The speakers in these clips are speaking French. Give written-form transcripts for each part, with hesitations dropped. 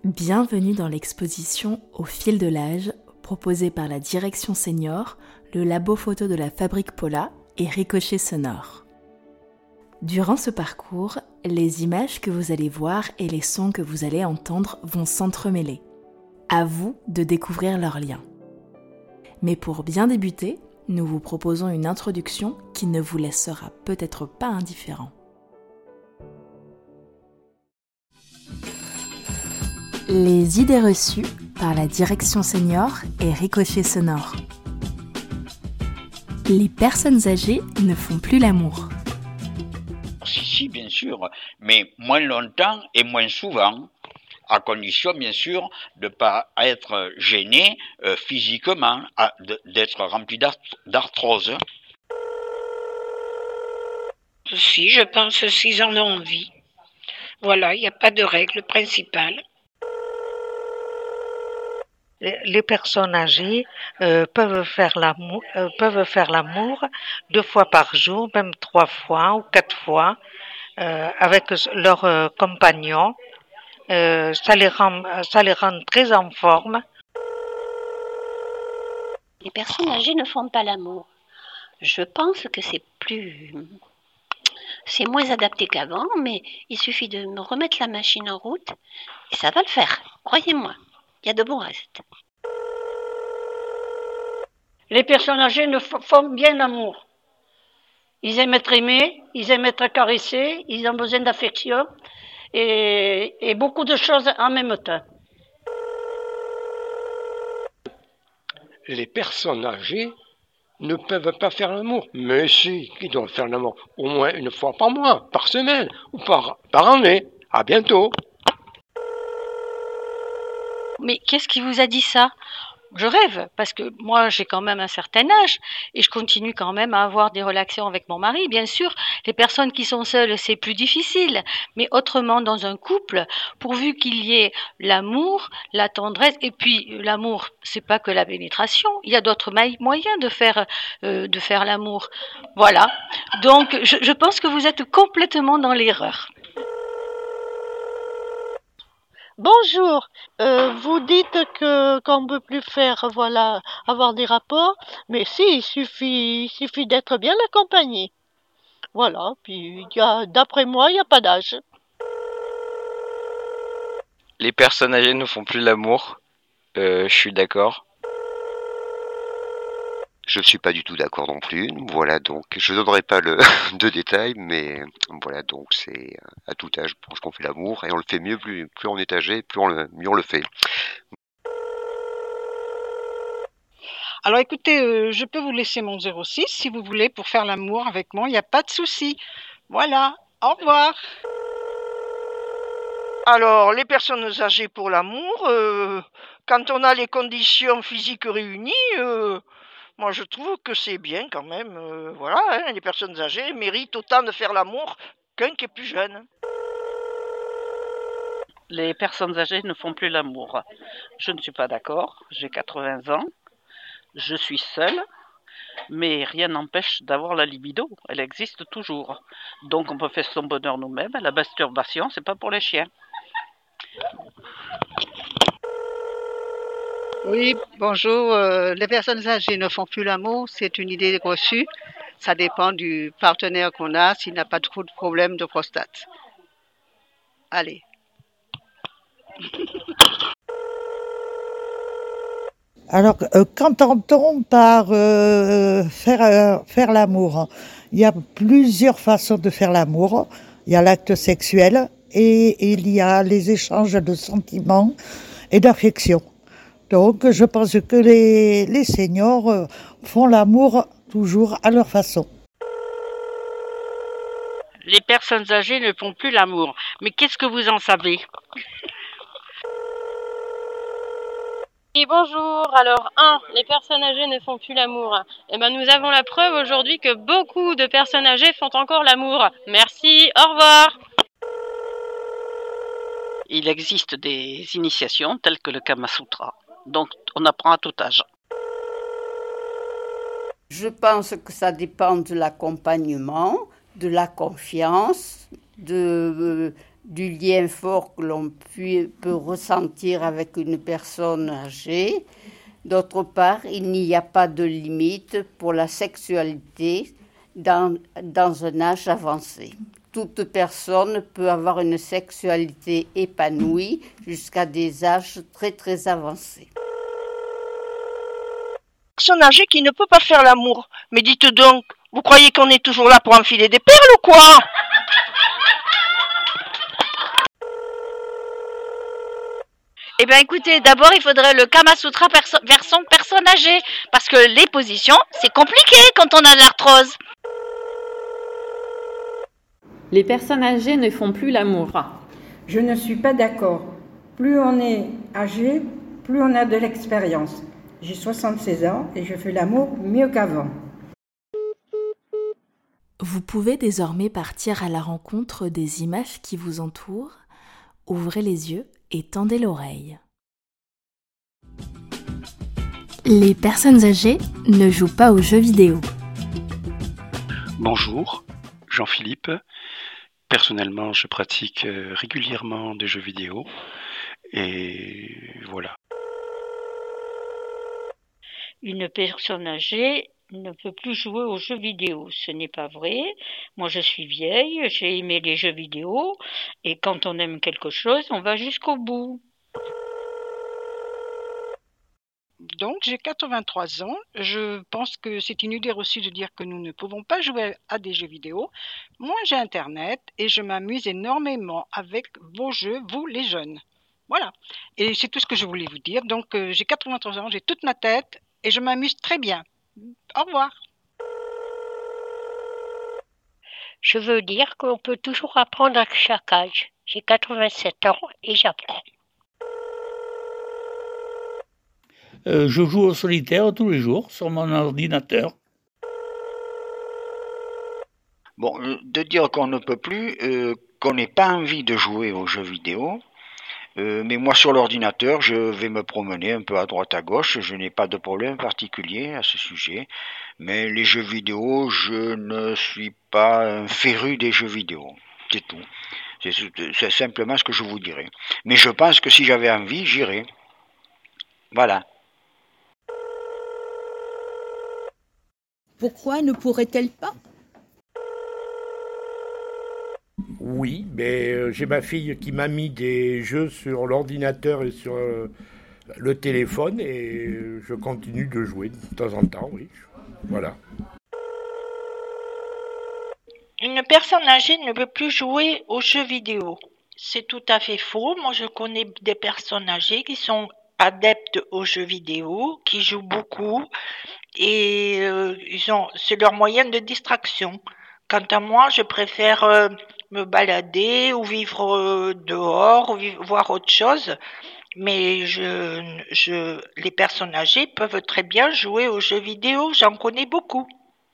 Bienvenue dans l'exposition Au fil de l'âge, proposée par la direction senior, le labo photo de la Fabrique Paula et Ricochet Sonore. Durant ce parcours, les images que vous allez voir et les sons que vous allez entendre vont s'entremêler. À vous de découvrir leurs liens. Mais pour bien débuter, nous vous proposons une introduction qui ne vous laissera peut-être pas indifférent. Les idées reçues par la direction senior et Ricochet Sonore. Les personnes âgées ne font plus l'amour. Si, bien sûr, mais moins longtemps et moins souvent, à condition, bien sûr, de ne pas être gêné physiquement, d'être rempli d'arthrose. Si, je pense s'ils en ont envie. Voilà, il n'y a pas de règle principale. Les personnes âgées peuvent faire l'amour 2 fois par jour, même 3 fois ou 4 fois, avec leur compagnon. Ça les rend très en forme. Les personnes âgées ne font pas l'amour. Je pense que c'est moins adapté qu'avant, mais il suffit de me remettre la machine en route et ça va le faire. Croyez-moi, il y a de bons restes. Les personnes âgées font bien l'amour. Ils aiment être aimés, ils aiment être caressés, ils ont besoin d'affection et beaucoup de choses en même temps. Les personnes âgées ne peuvent pas faire l'amour. Mais si, qui doivent faire l'amour au moins 1 fois par mois, par semaine ou par année. À bientôt. Mais qu'est-ce qui vous a dit ça ? Je rêve, parce que moi j'ai quand même un certain âge et je continue quand même à avoir des relations avec mon mari. Bien sûr, les personnes qui sont seules, c'est plus difficile, mais autrement dans un couple, pourvu qu'il y ait l'amour, la tendresse, et puis l'amour, c'est pas que la pénétration, il y a d'autres moyens de faire l'amour. Voilà, donc je pense que vous êtes complètement dans l'erreur. Bonjour, vous dites qu'on ne peut plus avoir des rapports, mais si, il suffit d'être bien accompagné. Voilà, puis d'après moi, il n'y a pas d'âge. Les personnes âgées ne font plus l'amour, je suis d'accord. Je ne suis pas du tout d'accord non plus. Voilà, donc je ne donnerai pas de détails, mais voilà, donc c'est à tout âge, je pense qu'on fait l'amour et on le fait mieux, plus on est âgé, mieux on le fait. Alors écoutez, je peux vous laisser mon 06 si vous voulez pour faire l'amour avec moi, il n'y a pas de souci. Voilà, au revoir. Alors, les personnes âgées pour l'amour, quand on a les conditions physiques réunies, moi je trouve que c'est bien quand même. Les personnes âgées méritent autant de faire l'amour qu'un qui est plus jeune. Les personnes âgées ne font plus l'amour. Je ne suis pas d'accord, j'ai 80 ans, je suis seule, mais rien n'empêche d'avoir la libido, elle existe toujours. Donc on peut faire son bonheur nous-mêmes, la masturbation, c'est pas pour les chiens. Oui, bonjour. Les personnes âgées ne font plus l'amour, c'est une idée reçue. Ça dépend du partenaire qu'on a, s'il n'a pas trop de problèmes de prostate. Allez. Alors, quand on tombe par faire l'amour, il y a plusieurs façons de faire l'amour. Il y a l'acte sexuel et il y a les échanges de sentiments et d'affection. Donc, je pense que les seniors font l'amour toujours à leur façon. Les personnes âgées ne font plus l'amour. Mais qu'est-ce que vous en savez ? Et bonjour, alors 1, les personnes âgées ne font plus l'amour. Eh ben, nous avons la preuve aujourd'hui que beaucoup de personnes âgées font encore l'amour. Merci, au revoir. Il existe des initiations telles que le Kama Sutra. Donc on apprend à tout âge. Je pense que ça dépend de l'accompagnement, de la confiance, de du lien fort que l'on peut ressentir avec une personne âgée. D'autre part, il n'y a pas de limite pour la sexualité dans un âge avancé. Toute personne peut avoir une sexualité épanouie jusqu'à des âges très très avancés. Personne âgée qui ne peut pas faire l'amour. Mais dites donc, vous croyez qu'on est toujours là pour enfiler des perles ou quoi? Eh bien écoutez, d'abord il faudrait le Kama Sutra version personne âgée, parce que les positions, c'est compliqué quand on a de l'arthrose. Les personnes âgées ne font plus l'amour. Je ne suis pas d'accord. Plus on est âgé, plus on a de l'expérience. J'ai 76 ans et je fais l'amour mieux qu'avant. Vous pouvez désormais partir à la rencontre des images qui vous entourent. Ouvrez les yeux et tendez l'oreille. Les personnes âgées ne jouent pas aux jeux vidéo. Bonjour, Jean-Philippe. Personnellement, je pratique régulièrement des jeux vidéo et voilà. Une personne âgée ne peut plus jouer aux jeux vidéo. Ce n'est pas vrai. Moi, je suis vieille, j'ai aimé les jeux vidéo et quand on aime quelque chose, on va jusqu'au bout. Donc, j'ai 83 ans. Je pense que c'est une idée reçue de dire que nous ne pouvons pas jouer à des jeux vidéo. Moi, j'ai Internet et je m'amuse énormément avec vos jeux, vous les jeunes. Voilà. Et c'est tout ce que je voulais vous dire. Donc, j'ai 83 ans, j'ai toute ma tête et je m'amuse très bien. Au revoir. Je veux dire qu'on peut toujours apprendre à chaque âge. J'ai 87 ans et j'apprends. Je joue au solitaire tous les jours sur mon ordinateur. Bon, de dire qu'on ne peut plus, qu'on n'ait pas envie de jouer aux jeux vidéo, mais moi sur l'ordinateur, je vais me promener un peu à droite à gauche, je n'ai pas de problème particulier à ce sujet, mais les jeux vidéo, je ne suis pas un féru des jeux vidéo, c'est tout. C'est simplement ce que je vous dirais. Mais je pense que si j'avais envie, j'irais. Voilà. Pourquoi ne pourrait-elle pas? Oui, mais j'ai ma fille qui m'a mis des jeux sur l'ordinateur et sur le téléphone et je continue de jouer de temps en temps, oui. Voilà. Une personne âgée ne peut plus jouer aux jeux vidéo. C'est tout à fait faux. Moi, je connais des personnes âgées qui sont adeptes aux jeux vidéo, qui jouent beaucoup et c'est leur moyen de distraction. Quant à moi, je préfère me balader ou vivre dehors ou voir autre chose. Mais les personnes âgées peuvent très bien jouer aux jeux vidéo, j'en connais beaucoup.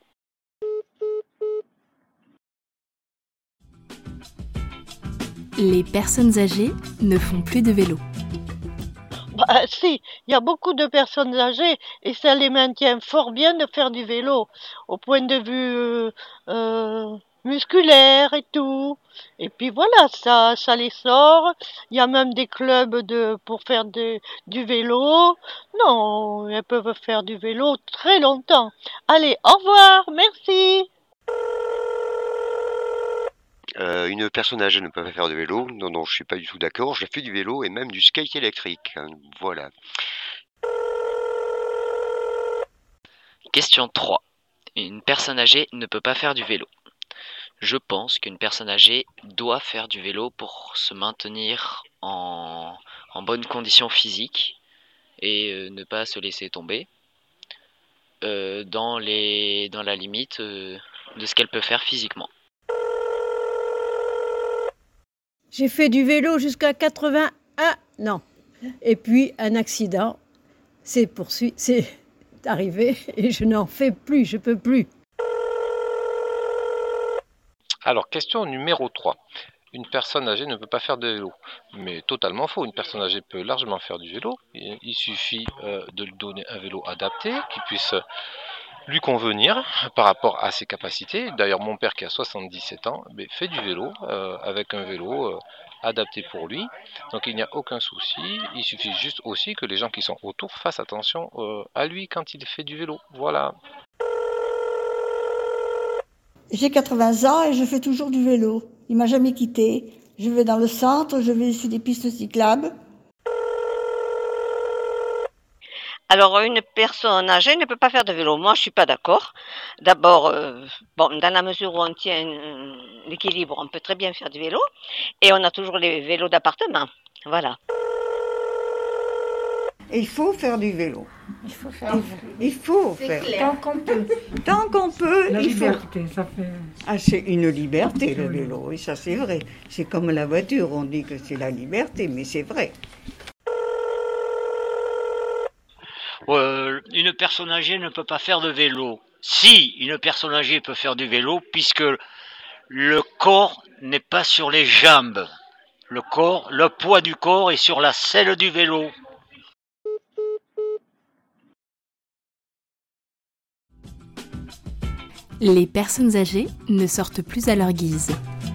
Les personnes âgées ne font plus de vélo. Bah, si, il y a beaucoup de personnes âgées et ça les maintient fort bien de faire du vélo, au point de vue musculaire et tout. Et puis voilà, ça les sort. Il y a même des clubs pour faire du vélo. Non, elles peuvent faire du vélo très longtemps. Allez, au revoir, merci. Une personne âgée ne peut pas faire de vélo. Non, je suis pas du tout d'accord. J'ai fait du vélo et même du skate électrique. Voilà. Question 3. Une personne âgée ne peut pas faire du vélo. Je pense qu'une personne âgée doit faire du vélo pour se maintenir en bonne condition physique et ne pas se laisser tomber dans la limite de ce qu'elle peut faire physiquement. J'ai fait du vélo jusqu'à 81 ans. Et puis, un accident, c'est arrivé et je n'en fais plus, je peux plus. Alors, question numéro 3. Une personne âgée ne peut pas faire de vélo. Mais totalement faux. Une personne âgée peut largement faire du vélo. Il suffit de lui donner un vélo adapté qui puisse lui convenir par rapport à ses capacités. D'ailleurs, mon père qui a 77 ans fait du vélo avec un vélo adapté pour lui. Donc il n'y a aucun souci. Il suffit juste aussi que les gens qui sont autour fassent attention à lui quand il fait du vélo. Voilà. J'ai 80 ans et je fais toujours du vélo. Il m'a jamais quitté. Je vais dans le centre, je vais sur des pistes cyclables. Alors, une personne âgée ne peut pas faire de vélo. Moi, je suis pas d'accord. D'abord, dans la mesure où on tient l'équilibre, on peut très bien faire du vélo. Et on a toujours les vélos d'appartement. Voilà. Il faut faire du vélo. Il faut faire. Il faut faire. Tant qu'on peut. Tant qu'on peut, La il faut. liberté, ça fait. Ah, c'est une liberté, le vélo. Oui, ça c'est vrai. C'est comme la voiture. On dit que c'est la liberté, mais c'est vrai. Une personne âgée ne peut pas faire de vélo. Si, une personne âgée peut faire du vélo, puisque le corps n'est pas sur les jambes. Le poids du corps est sur la selle du vélo. Les personnes âgées ne sortent plus à leur guise.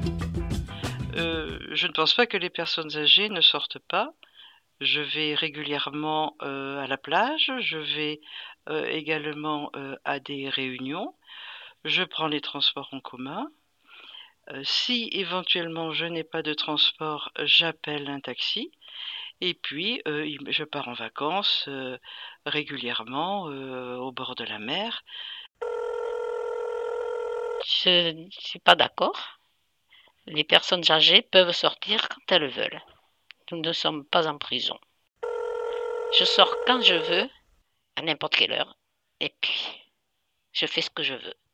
Je ne pense pas que les personnes âgées ne sortent pas. Je vais régulièrement à la plage, je vais également à des réunions, je prends les transports en commun. Si éventuellement je n'ai pas de transport, j'appelle un taxi et puis je pars en vacances régulièrement au bord de la mer. Je ne suis pas d'accord. Les personnes âgées peuvent sortir quand elles veulent. Nous ne sommes pas en prison. Je sors quand je veux, à n'importe quelle heure, et puis je fais ce que je veux.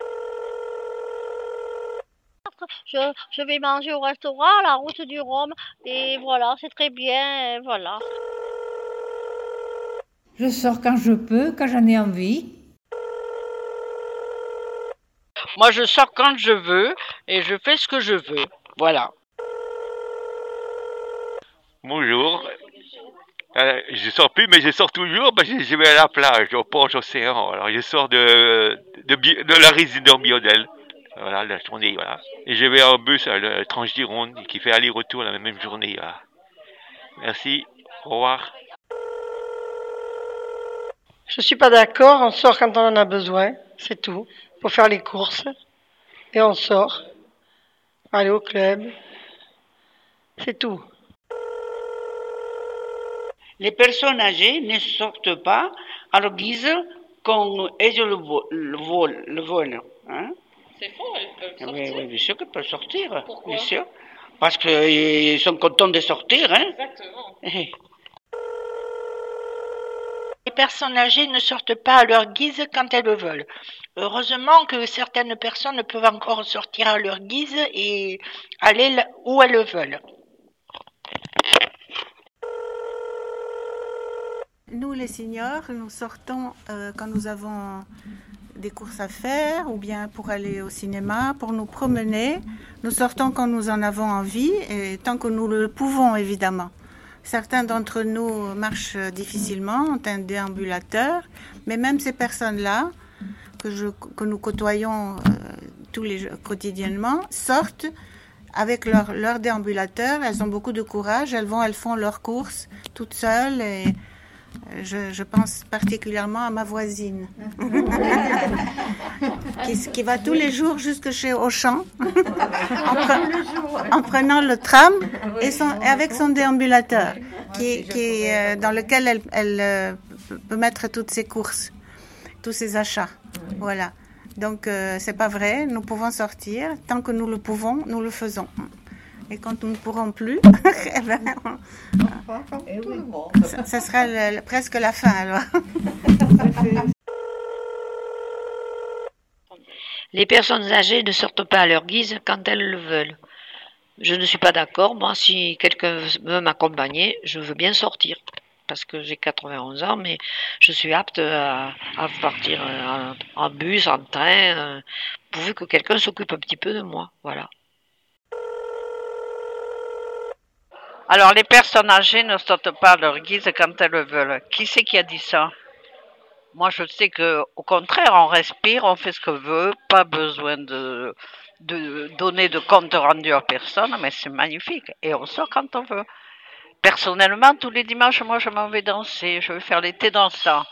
Je vais manger au restaurant à la route du Rhum, et voilà, c'est très bien, et voilà. Je sors quand je peux, quand j'en ai envie. Moi, je sors quand je veux et je fais ce que je veux. Voilà. Bonjour. Je sors plus, mais je sors toujours. Je vais à la plage, au port océan. Alors, je sors de la résidence Biodel. Voilà, la journée, voilà. Et je vais en bus à la Tranche-Gironde, qui fait aller-retour la même journée. Voilà. Merci. Au revoir. Je suis pas d'accord, on sort quand on en a besoin, c'est tout. Pour faire les courses. Et on sort. Aller au club. C'est tout. Les personnes âgées ne sortent pas à leur guise quand elles le veulent. Hein? C'est faux, elles peuvent sortir. Oui, bien sûr qu'elles peuvent sortir. Pourquoi? Bien sûr. Parce qu'ils sont contents de sortir. Hein? Exactement. Les personnes âgées ne sortent pas à leur guise quand elles le veulent. Heureusement que certaines personnes peuvent encore sortir à leur guise et aller où elles le veulent. Nous, les seniors, nous sortons quand nous avons des courses à faire ou bien pour aller au cinéma, pour nous promener. Nous sortons quand nous en avons envie et tant que nous le pouvons, évidemment. Certains d'entre nous marchent difficilement, ont un déambulateur, mais même ces personnes-là, que nous côtoyons quotidiennement, sortent avec leur déambulateur. Elles ont beaucoup de courage, elles font leurs courses toutes seules et je pense particulièrement à ma voisine qui va tous les jours jusque chez Auchan en prenant le tram et avec son déambulateur dans lequel elle peut mettre toutes ses courses, tous ses achats. Voilà. Donc c'est pas vrai, nous pouvons sortir tant que nous le pouvons, nous le faisons. Et quand nous ne pourrons plus, ça sera presque la fin alors. Les personnes âgées ne sortent pas à leur guise quand elles le veulent. Je ne suis pas d'accord. Moi, si quelqu'un veut m'accompagner, je veux bien sortir. Parce que j'ai 91 ans, mais je suis apte à partir en bus, en train, pourvu que quelqu'un s'occupe un petit peu de moi. Voilà. Alors, les personnes âgées ne sortent pas à leur guise quand elles le veulent. Qui c'est qui a dit ça? Moi, je sais que, au contraire, on respire, on fait ce qu'on veut, pas besoin de donner de compte rendu à personne, mais c'est magnifique. Et on sort quand on veut. Personnellement, tous les dimanches, moi, je m'en vais danser. Je vais faire l'été dansant.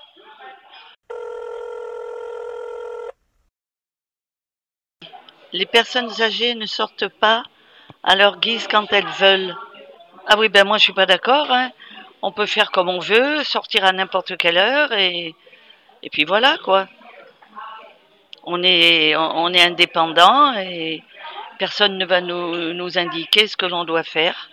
Les personnes âgées ne sortent pas à leur guise quand elles veulent. Ah oui, ben moi je suis pas d'accord. Hein. On peut faire comme on veut, sortir à n'importe quelle heure et puis voilà quoi. On est indépendant et personne ne va nous indiquer ce que l'on doit faire.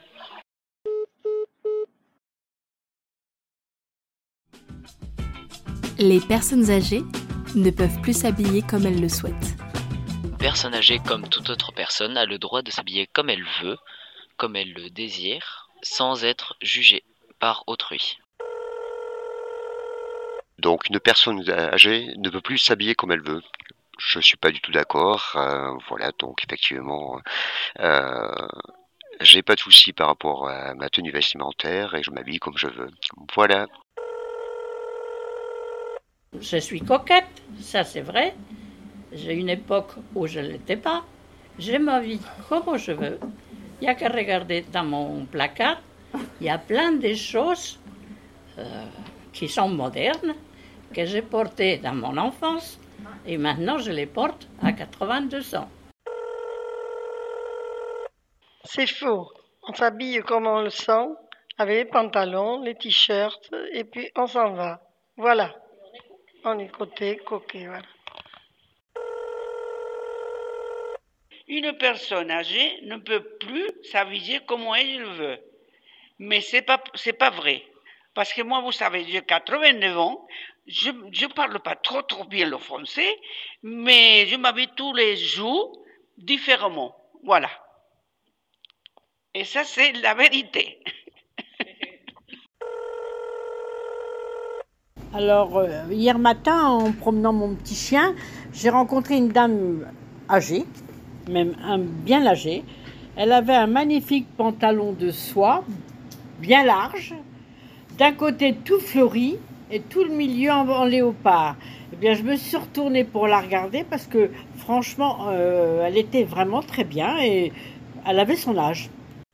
Les personnes âgées ne peuvent plus s'habiller comme elles le souhaitent. Une personne âgée, comme toute autre personne, a le droit de s'habiller comme elle veut, comme elle le désire, sans être jugée par autrui. Donc une personne âgée ne peut plus s'habiller comme elle veut. Je suis pas du tout d'accord. Voilà, donc effectivement, j'ai pas de souci par rapport à ma tenue vestimentaire et je m'habille comme je veux. Voilà. Je suis coquette, ça c'est vrai. J'ai une époque où je ne l'étais pas. Je m'habille comme je veux. Il n'y a qu'à regarder dans mon placard. Il y a plein de choses qui sont modernes, que j'ai portées dans mon enfance. Et maintenant, je les porte à 82 ans. C'est faux. On s'habille comme on le sent, avec les pantalons, les t-shirts, et puis on s'en va. Voilà. On est coquet, voilà. Une personne âgée ne peut plus s'habiller comme elle le veut. Mais c'est pas vrai. Parce que moi, vous savez, j'ai 89 ans, je parle pas trop bien le français, mais je m'habille tous les jours différemment. Voilà. Et ça, c'est la vérité. Alors, hier matin, en promenant mon petit chien, j'ai rencontré une dame âgée, même bien âgée. Elle avait un magnifique pantalon de soie, bien large, d'un côté tout fleuri et tout le milieu en léopard. Eh bien, je me suis retournée pour la regarder parce que, franchement, elle était vraiment très bien et elle avait son âge.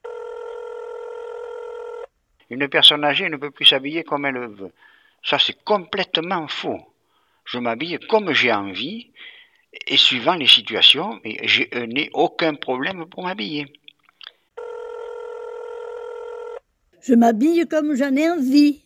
Une personne âgée ne peut plus s'habiller comme elle veut. Ça, c'est complètement faux. Je m'habille comme j'ai envie et suivant les situations, et je n'ai aucun problème pour m'habiller. Je m'habille comme j'en ai envie.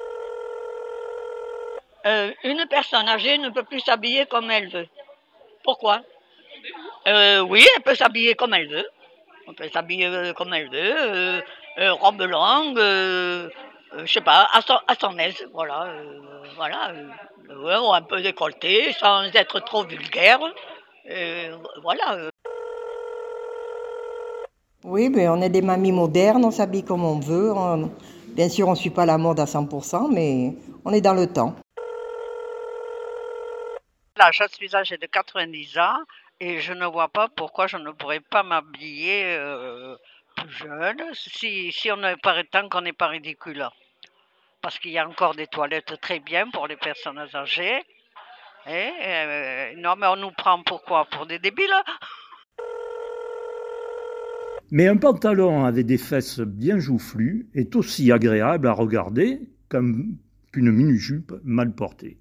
Une personne âgée ne peut plus s'habiller comme elle veut. Pourquoi? Oui, elle peut s'habiller comme elle veut. On peut s'habiller comme elle veut, robe longue, je sais pas, à son aise, voilà, ouais, ou un peu décolleté, sans être trop vulgaire, voilà. Oui, ben on est des mamies modernes, on s'habille comme on veut. Bien sûr, on ne suit pas la mode à 100%, mais on est dans le temps. Là, je suis âgée de 90 ans et je ne vois pas pourquoi je ne pourrais pas m'habiller plus jeune si on ne paraît tant qu'on n'est pas ridicule. Parce qu'il y a encore des toilettes très bien pour les personnes âgées. Non, mais on nous prend pour quoi? Pour des débiles? Mais un pantalon avec des fesses bien joufflues est aussi agréable à regarder qu'une mini-jupe mal portée.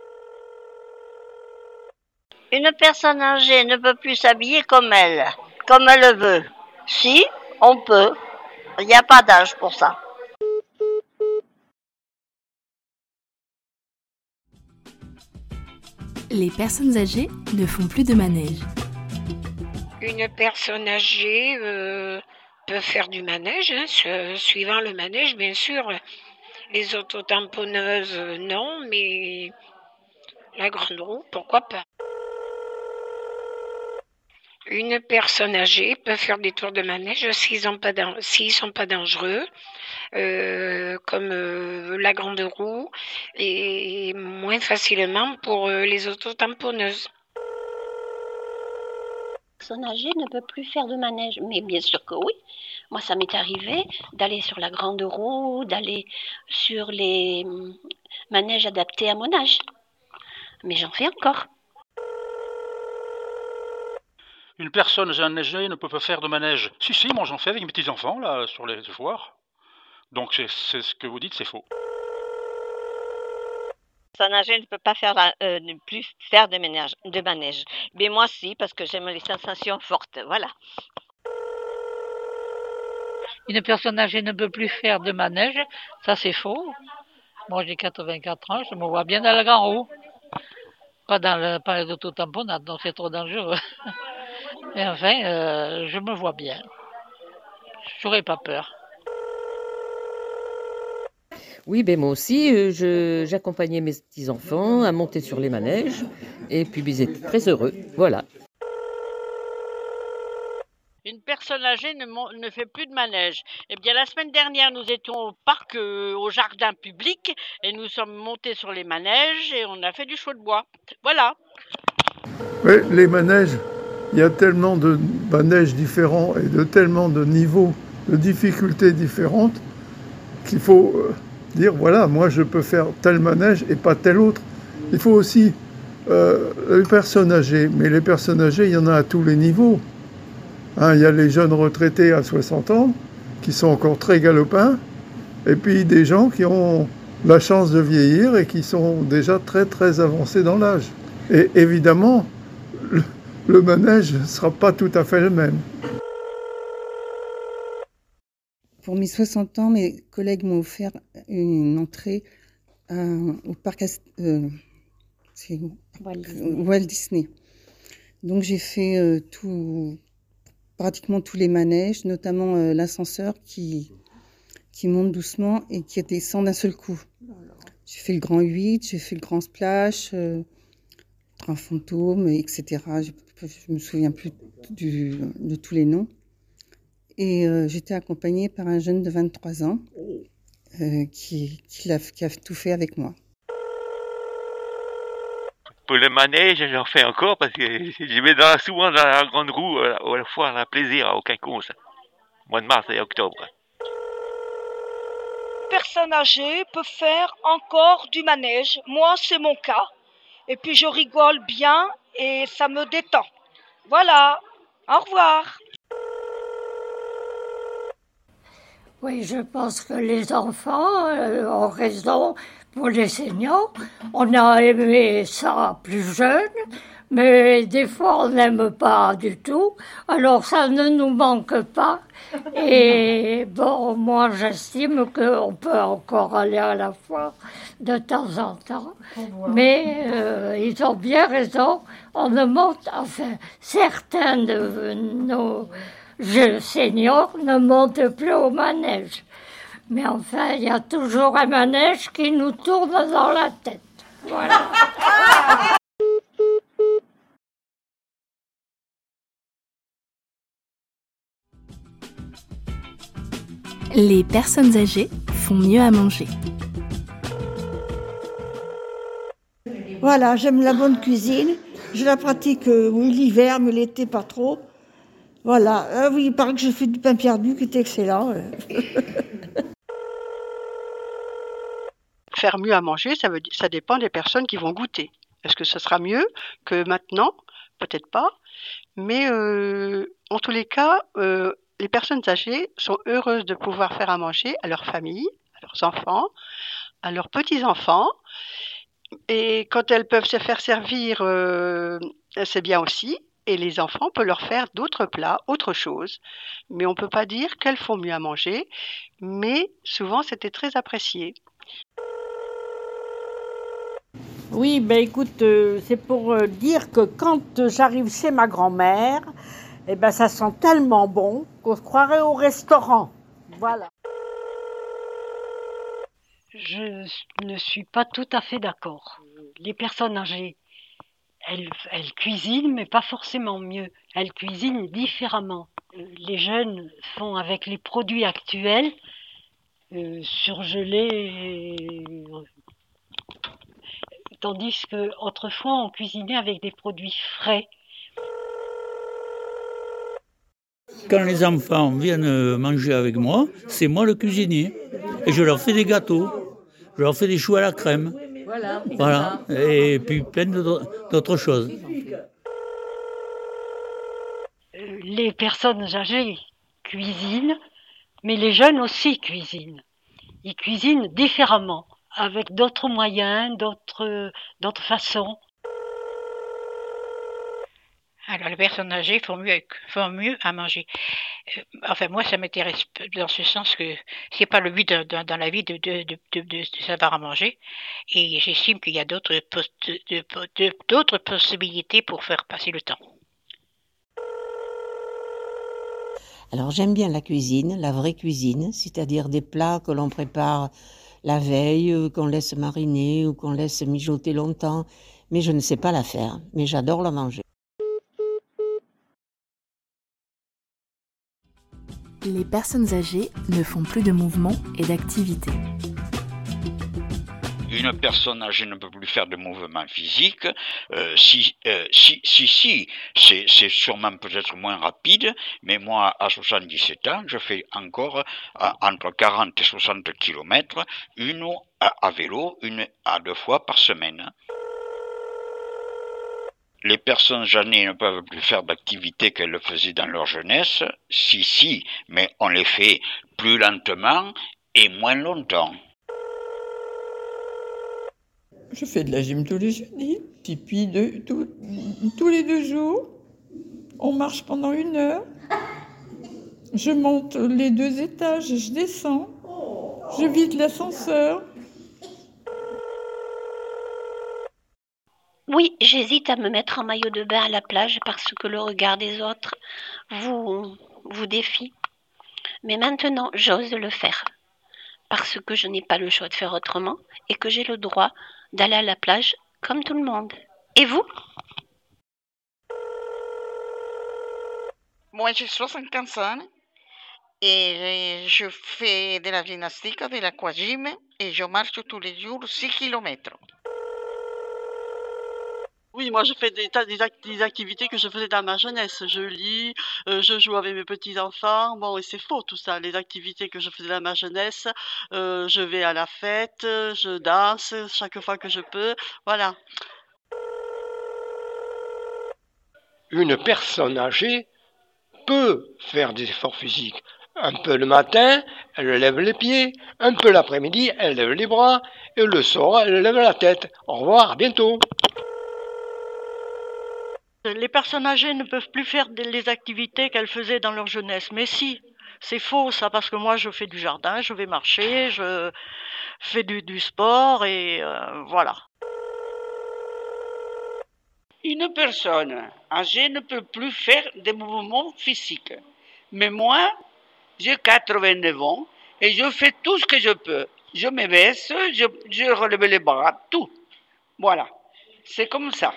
Une personne âgée ne peut plus s'habiller comme elle le veut. Si, on peut. Il n'y a pas d'âge pour ça. Les personnes âgées ne font plus de manège. Une personne âgée peut faire du manège, suivant le manège, bien sûr. Les autotamponneuses, non, mais la grande roue, pourquoi pas. Une personne âgée peut faire des tours de manège s'ils sont pas dangereux, comme la grande roue, et moins facilement pour les autotamponneuses. Une personne âgée ne peut plus faire de manège, mais bien sûr que oui. Moi, ça m'est arrivé d'aller sur la grande roue, d'aller sur les manèges adaptés à mon âge. mais j'en fais encore. Une personne âgée ne peut pas faire de manège. Si, moi j'en fais avec mes petits-enfants, là, sur les foires. Donc c'est ce que vous dites, c'est faux. Une personne âgée ne peut pas ne plus faire de manège. Mais moi si, parce que j'aime les sensations fortes, voilà. Une personne âgée ne peut plus faire de manège, ça c'est faux. Moi j'ai 84 ans, je me vois bien dans la grande roue. Pas dans le palais d'auto-tamponnade, donc c'est trop dangereux. Et enfin, je me vois bien. J'aurais pas peur. Oui, moi aussi, j'accompagnais mes petits-enfants à monter sur les manèges. Et puis, ils étaient très heureux. Voilà. Une personne âgée ne fait plus de manège. Eh bien, la semaine dernière, nous étions au parc, au jardin public, et nous sommes montés sur les manèges et on a fait du chaud de bois. Voilà. Oui, les manèges, il y a tellement de manèges différents et de tellement de niveaux de difficultés différentes qu'il faut dire, voilà, moi je peux faire tel manège et pas tel autre. Il faut aussi les personnes âgées, mais les personnes âgées, il y en a à tous les niveaux. Il y a les jeunes retraités à 60 ans qui sont encore très galopins, et puis des gens qui ont la chance de vieillir et qui sont déjà très très avancés dans l'âge. Et évidemment, le manège ne sera pas tout à fait le même. Pour mes 60 ans, mes collègues m'ont offert une entrée au parc Walt Disney. Donc j'ai fait pratiquement tous les manèges, notamment l'ascenseur qui monte doucement et qui descend d'un seul coup. J'ai fait le grand 8, j'ai fait le grand splash, train fantôme, etc. Je me souviens plus de tous les noms. Et j'étais accompagnée par un jeune de 23 ans qui a tout fait avec moi. Pour le manège, j'en fais encore parce que je vais souvent dans la grande roue à la fois à plaisir au Quinconce, mois de mars et octobre. Une personne âgée peut faire encore du manège. Moi, c'est mon cas. Et puis je rigole bien et ça me détend. Voilà. Au revoir. Oui, je pense que les enfants ont raison pour les seniors. On a aimé ça plus jeune, mais des fois on n'aime pas du tout. Alors ça ne nous manque pas. Et bon, moi j'estime qu'on peut encore aller à la foire de temps en temps. Mais ils ont bien raison. On ne monte, enfin, certains de nos seniors ne montent plus au manège. Mais enfin, il y a toujours un manège qui nous tourne dans la tête. Voilà. Les personnes âgées font mieux à manger. Voilà, j'aime la bonne cuisine. Je la pratique l'hiver, mais l'été pas trop. Voilà, oui, il paraît que je fais du pain perdu qui est excellent. Faire mieux à manger, ça dépend des personnes qui vont goûter. Est-ce que ce sera mieux que maintenant? Peut-être pas. Mais en tous les cas, les personnes âgées sont heureuses de pouvoir faire à manger à leur famille, à leurs enfants, à leurs petits-enfants. Et quand elles peuvent se faire servir, c'est bien aussi. Et les enfants peuvent leur faire d'autres plats, autre chose. Mais on ne peut pas dire qu'elles font mieux à manger. Mais souvent, c'était très apprécié. Oui, écoute, c'est pour dire que quand j'arrive chez ma grand-mère, ça sent tellement bon qu'on se croirait au restaurant. Voilà. Je ne suis pas tout à fait d'accord. Les personnes âgées, elles cuisinent, mais pas forcément mieux. Elles cuisinent différemment. Les jeunes font avec les produits actuels, surgelés, tandis qu'autrefois on cuisinait avec des produits frais. Quand les enfants viennent manger avec moi, c'est moi le cuisinier. Et je leur fais des gâteaux, je leur fais des choux à la crème. Voilà, et puis plein d'autres choses. Les personnes âgées cuisinent, mais les jeunes aussi cuisinent. Ils cuisinent différemment, avec d'autres moyens, d'autres façons. Alors, les personnes âgées font mieux à manger. Enfin, moi, ça m'intéresse dans ce sens que c'est pas le but dans la vie de savoir à manger. Et j'estime qu'il y a d'autres possibilités pour faire passer le temps. Alors, j'aime bien la cuisine, la vraie cuisine, c'est-à-dire des plats que l'on prépare la veille, qu'on laisse mariner ou qu'on laisse mijoter longtemps. Mais je ne sais pas la faire, mais j'adore la manger. Les personnes âgées ne font plus de mouvements et d'activités. Une personne âgée ne peut plus faire de mouvements physiques. C'est sûrement peut-être moins rapide, mais moi, à 77 ans, je fais encore entre 40 et 60 km, une à vélo, 1 à 2 fois par semaine. Les personnes âgées ne peuvent plus faire d'activités qu'elles faisaient dans leur jeunesse. Si, mais on les fait plus lentement et moins longtemps. Je fais de la gym tous les jeudis. Et puis tous les 2 jours, on marche pendant 1 heure. Je monte les 2 étages et je descends. Je vide l'ascenseur. Oui, j'hésite à me mettre en maillot de bain à la plage parce que le regard des autres vous défie. Mais maintenant, j'ose le faire parce que je n'ai pas le choix de faire autrement et que j'ai le droit d'aller à la plage comme tout le monde. Et vous ? Moi, j'ai 75 ans et je fais de la gymnastique, de l'aquagym et je marche tous les jours 6 km. Oui, moi je fais des activités que je faisais dans ma jeunesse. Je lis, je joue avec mes petits-enfants. Bon, et c'est faux tout ça. Les activités que je faisais dans ma jeunesse, je vais à la fête, je danse chaque fois que je peux. Voilà. Une personne âgée peut faire des efforts physiques. Un peu le matin, elle lève les pieds. Un peu l'après-midi, elle lève les bras. Et le soir, elle lève la tête. Au revoir, à bientôt. Les personnes âgées ne peuvent plus faire les activités qu'elles faisaient dans leur jeunesse. Mais si, c'est faux ça, parce que moi je fais du jardin, je vais marcher, je fais du sport et voilà. Une personne âgée ne peut plus faire des mouvements physiques. Mais moi, j'ai 89 ans et je fais tout ce que je peux. Je me baisse, je relève les bras, tout. Voilà, c'est comme ça.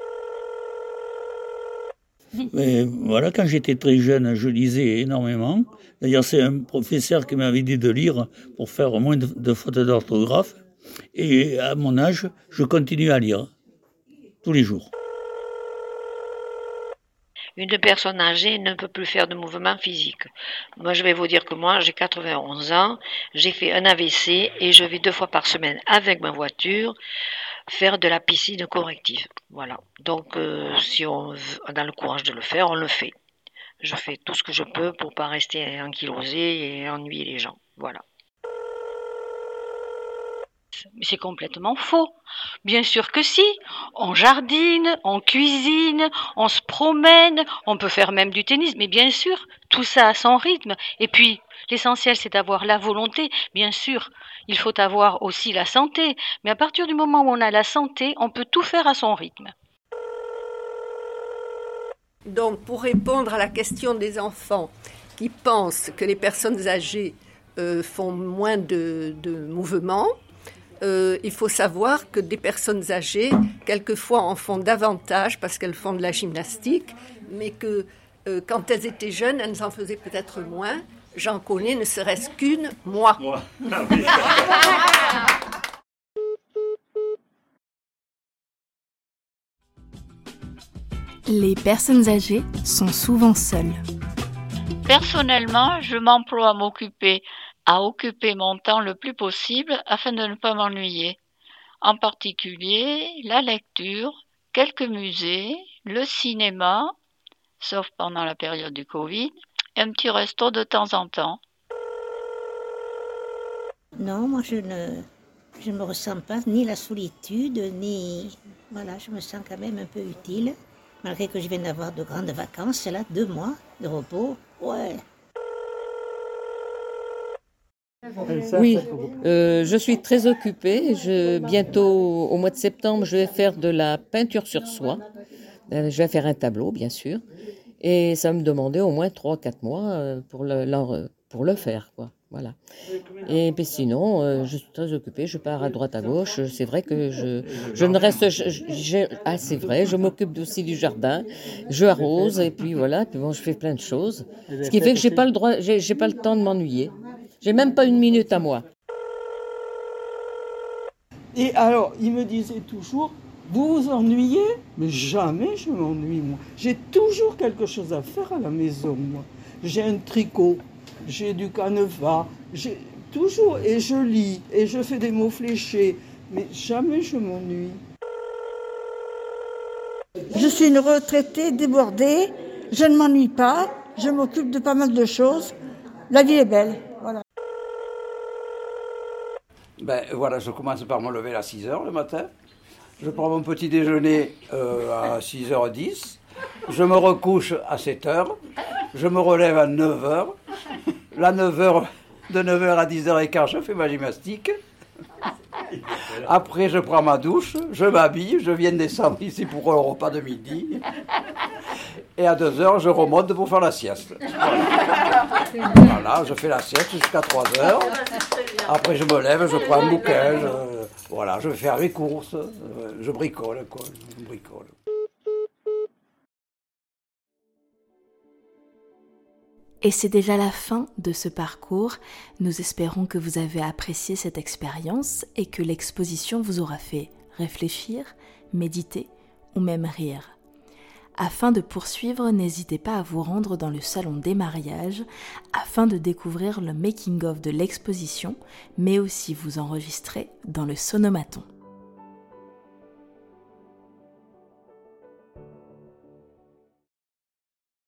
Mais voilà, quand j'étais très jeune, je lisais énormément. D'ailleurs, c'est un professeur qui m'avait dit de lire pour faire moins de fautes d'orthographe. Et à mon âge, je continue à lire tous les jours. Une personne âgée ne peut plus faire de mouvements physiques. Moi, je vais vous dire que moi, j'ai 91 ans, j'ai fait un AVC et je vais 2 fois par semaine avec ma voiture faire de la piscine corrective. Voilà. Donc, si on a le courage de le faire, on le fait. Je fais tout ce que je peux pour pas rester ankylosée et ennuyer les gens. Voilà. Mais c'est complètement faux. Bien sûr que si. On jardine, on cuisine, on se promène, on peut faire même du tennis. Mais bien sûr, tout ça a son rythme. Et puis, l'essentiel, c'est d'avoir la volonté. Bien sûr, il faut avoir aussi la santé. Mais à partir du moment où on a la santé, on peut tout faire à son rythme. Donc, pour répondre à la question des enfants qui pensent que les personnes âgées font moins de mouvements, il faut savoir que des personnes âgées, quelquefois, en font davantage parce qu'elles font de la gymnastique, mais que quand elles étaient jeunes, elles en faisaient peut-être moins. J'en connais ne serait-ce qu'une, moi. Les personnes âgées sont souvent seules. Personnellement, je m'emploie à occuper mon temps le plus possible afin de ne pas m'ennuyer. en particulier la lecture, quelques musées, le cinéma, sauf pendant la période du Covid, et un petit resto de temps en temps. Non, moi je ne me ressens pas ni la solitude, ni... Voilà, je me sens quand même un peu utile, malgré que je vienne d'avoir de grandes vacances, là, 2 mois de repos, ouais. Oui, je suis très occupée. Bientôt, au mois de septembre, je vais faire de la peinture sur soie. Je vais faire un tableau, bien sûr. Et ça va me demander au moins 3-4 mois pour le faire, quoi. Voilà. Et puis sinon, je suis très occupée. Je pars à droite, à gauche. C'est vrai que je ne reste... c'est vrai, je m'occupe aussi du jardin. Je arrose et puis voilà. Puis bon, je fais plein de choses. Ce qui fait que j'ai pas le temps de m'ennuyer. J'ai même pas 1 minute à moi. Et alors, il me disait toujours, vous vous ennuyez? Mais jamais je m'ennuie, moi. J'ai toujours quelque chose à faire à la maison, moi. J'ai un tricot, j'ai du canevas, j'ai toujours, et je lis, et je fais des mots fléchés, mais jamais je m'ennuie. Je suis une retraitée débordée, je ne m'ennuie pas, je m'occupe de pas mal de choses. La vie est belle, voilà. Voilà, je commence par me lever à 6h le matin. Je prends mon petit déjeuner à 6h10. Je me recouche à 7h. Je me relève à 9h. De 9h à 10h15, je fais ma gymnastique. Après, je prends ma douche, je m'habille, je viens descendre ici pour le repas de midi. Et à 2h, je remonte pour faire la sieste. Voilà, je fais la sieste jusqu'à 3h. Après, je me lève, je prends un bouquin, je vais faire mes courses, je bricole, quoi. Je bricole. Et c'est déjà la fin de ce parcours. Nous espérons que vous avez apprécié cette expérience et que l'exposition vous aura fait réfléchir, méditer ou même rire. Afin de poursuivre, n'hésitez pas à vous rendre dans le salon des mariages afin de découvrir le making-of de l'exposition, mais aussi vous enregistrer dans le Sonomaton.